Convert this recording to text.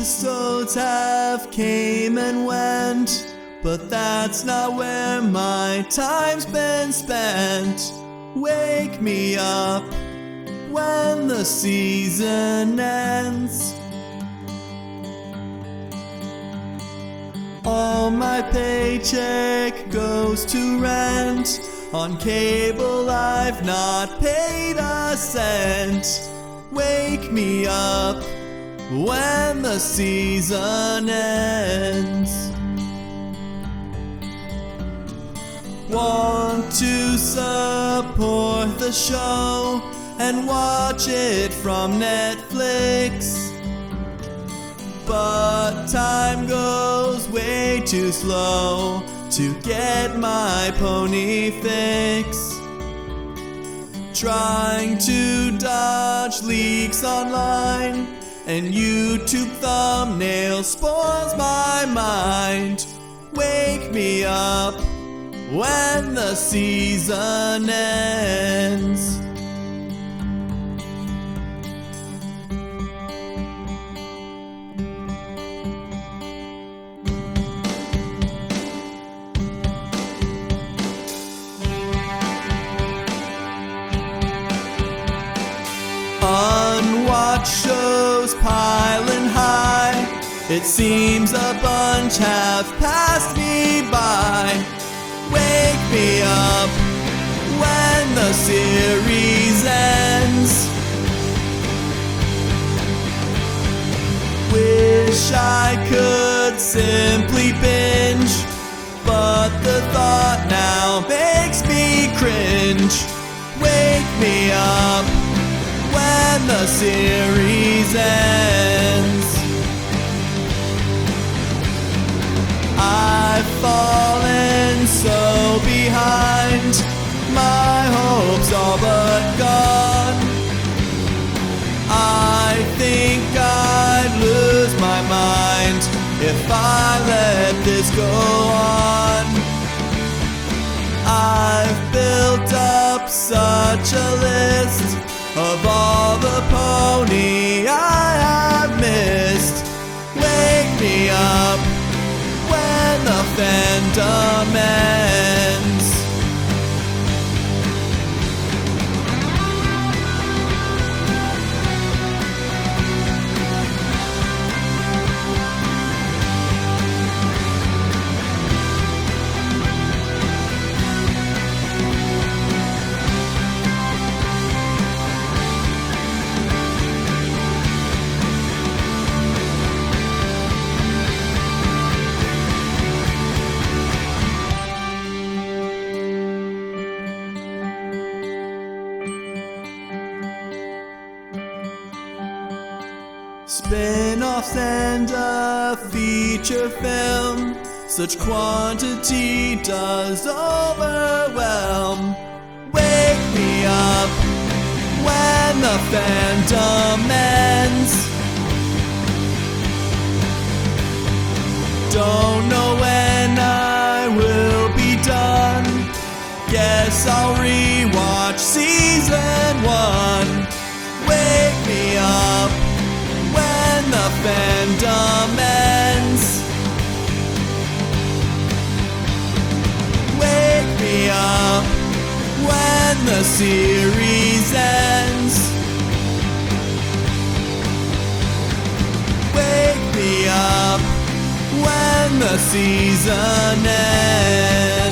Episodes have came and went, but that's not where my time's been spent. Wake me up when the season ends. All my paycheck goes to rent. On cable I've not paid a cent. Wake me up when the season ends. Want to support the show and watch it from Netflix, but time goes way too slow to get my pony fix. Trying to dodge leaks online, and YouTube thumbnail spoils my mind. Wake me up when the season ends. Unwatched shows piling high. It seems a bunch have passed me by. Wake me up when the series ends. Wish I could simply binge, but the thought now makes me cringe. Wake me up when the series ends. I've fallen so behind, my hopes all but gone. I think I'd lose my mind if I let this go on. I've built up such a list of all the pony I have missed. Wake me up when the fandom ends. Spin-offs and a feature film, such quantity does overwhelm. Wake me up when the fandom ends. Don't know when I will be done. Guess I'll rewatch season 1. Wake me up when the fandom ends. Wake me up when the series ends. Wake me up when the season ends.